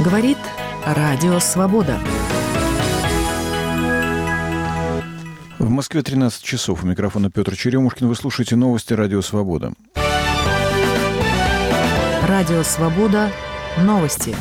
Говорит Радио Свобода. В Москве 13 часов. У микрофона Петр Черемушкин. Вы слушаете новости Радио Свобода. Радио Свобода. Новости.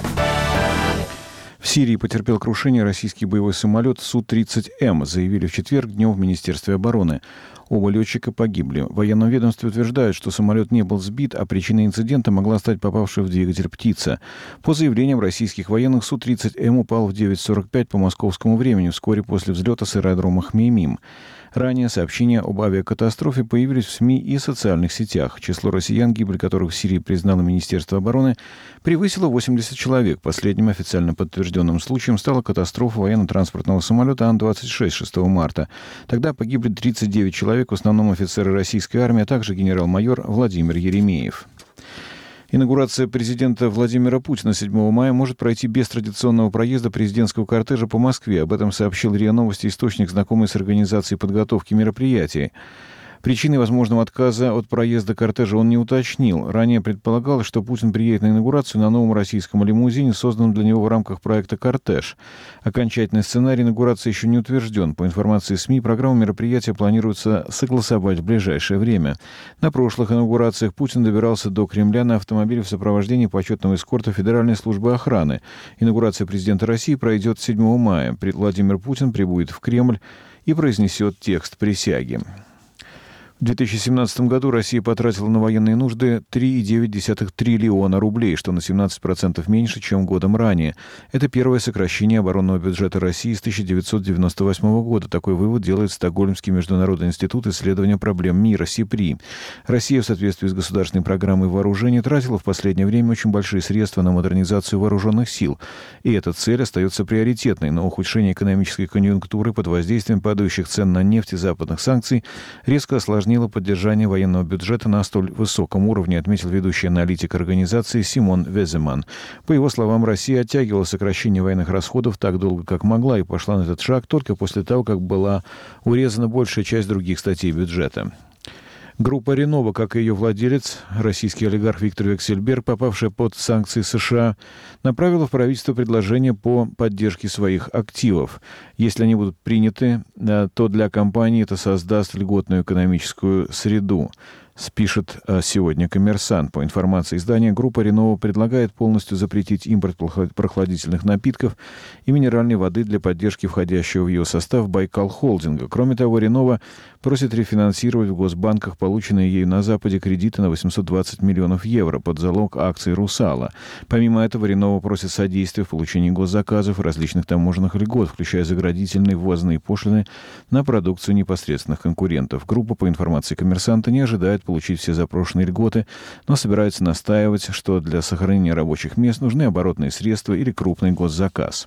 В Сирии потерпел крушение российский боевой самолет Су-30М, заявили в четверг днем в Министерстве обороны. Оба летчика погибли. В военном ведомстве утверждают, что самолет не был сбит, а причиной инцидента могла стать попавшая в двигатель птица. По заявлениям российских военных, Су-30М упал в 9:45 по московскому времени, вскоре после взлета с аэродрома Хмеймим. Ранее сообщения об авиакатастрофе появились в СМИ и социальных сетях. Число россиян, гибель которых в Сирии признало Министерство обороны, превысило 80 человек. Последним официально подтвержденным случаем стала катастрофа военно-транспортного самолета Ан-26 6 марта. Тогда погибли 39 человек, в основном офицеры российской армии, а также генерал-майор Владимир Еремеев. Инаугурация президента Владимира Путина 7 мая может пройти без традиционного проезда президентского кортежа по Москве. Об этом сообщил РИА Новости источник, знакомый с организацией подготовки мероприятий. Причиной возможного отказа от проезда кортежа он не уточнил. Ранее предполагалось, что Путин приедет на инаугурацию на новом российском лимузине, созданном для него в рамках проекта «Кортеж». Окончательный сценарий инаугурации еще не утвержден. По информации СМИ, программу мероприятия планируется согласовать в ближайшее время. На прошлых инаугурациях Путин добирался до Кремля на автомобиле в сопровождении почетного эскорта Федеральной службы охраны. Инаугурация президента России пройдет 7 мая. Владимир Путин прибудет в Кремль и произнесет текст присяги. В 2017 году Россия потратила на военные нужды 3,9 триллиона рублей, что на 17% меньше, чем годом ранее. Это первое сокращение оборонного бюджета России с 1998 года. Такой вывод делает Стокгольмский международный институт исследования проблем мира СИПРИ. Россия в соответствии с государственной программой вооружения тратила в последнее время очень большие средства на модернизацию вооруженных сил. И эта цель остается приоритетной, но ухудшение экономической конъюнктуры под воздействием падающих цен на нефть и западных санкций резко осложнило поддержание военного бюджета на столь высоком уровне, отметил ведущий аналитик организации Симон Веземан. По его словам, Россия оттягивала сокращение военных расходов так долго, как могла, и пошла на этот шаг только после того, как была урезана большая часть других статей бюджета. Группа Ренова, как и ее владелец, российский олигарх Виктор Вексельберг, попавший под санкции США, направила в правительство предложение по поддержке своих активов. Если они будут приняты, то для компании это создаст льготную экономическую среду, пишет сегодня «Коммерсант». По информации издания, группа Ренова предлагает полностью запретить импорт прохладительных напитков и минеральной воды для поддержки входящего в ее состав Байкал Холдинга. Кроме того, Ренова просит рефинансировать в госбанках полученные ею на Западе кредиты на 820 миллионов евро под залог акций «Русала». Помимо этого, Ренова просит содействия в получении госзаказов и различных таможенных льгот, включая заградительные ввозные пошлины на продукцию непосредственных конкурентов. Группа, по информации «Коммерсанта», не ожидает получить все запрошенные льготы, но собирается настаивать, что для сохранения рабочих мест нужны оборотные средства или крупный госзаказ.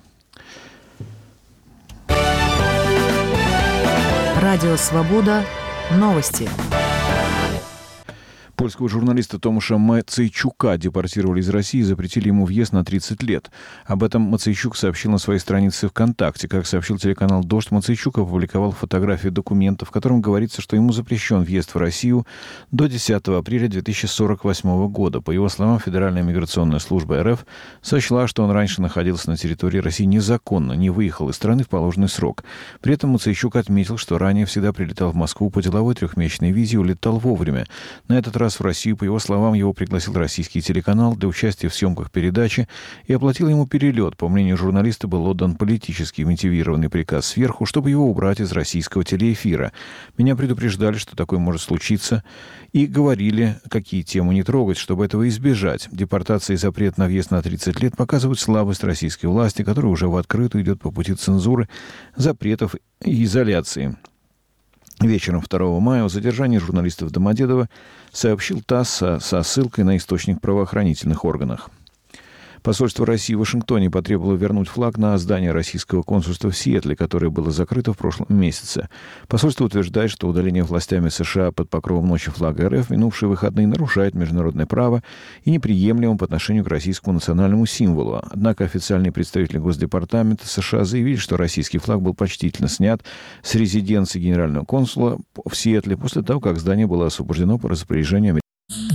Радио Свобода. Новости. Польского журналиста Томаша Мацейчука депортировали из России и запретили ему въезд на 30 лет. Об этом Мацейчук сообщил на своей странице ВКонтакте. Как сообщил телеканал «Дождь», Мацейчук опубликовал фотографию документа, в котором говорится, что ему запрещен въезд в Россию до 10 апреля 2048 года. По его словам, Федеральная миграционная служба РФ сочла, что он раньше находился на территории России незаконно, не выехал из страны в положенный срок. При этом Мацейчук отметил, что ранее всегда прилетал в Москву по деловой трехмесячной визе и улетал вовремя. На этот раз в Россию, по его словам, его пригласил российский телеканал для участия в съемках передачи и оплатил ему перелет. По мнению журналиста, был отдан политически мотивированный приказ сверху, чтобы его убрать из российского телеэфира. Меня предупреждали, что такое может случиться, и говорили, какие темы не трогать, чтобы этого избежать. Депортация и запрет на въезд на 30 лет показывают слабость российской власти, которая уже в открытую идет по пути цензуры, запретов и изоляции. Вечером 2 мая о задержании журналистов Домодедово сообщил ТАСС со ссылкой на источник в правоохранительных органах. Посольство России в Вашингтоне потребовало вернуть флаг на здание российского консульства в Сиэтле, которое было закрыто в прошлом месяце. Посольство утверждает, что удаление властями США под покровом ночи флага РФ в минувшие выходные нарушает международное право и неприемлемо по отношению к российскому национальному символу. Однако официальные представители Госдепартамента США заявили, что российский флаг был почтительно снят с резиденции генерального консула в Сиэтле после того, как здание было освобождено по распоряжению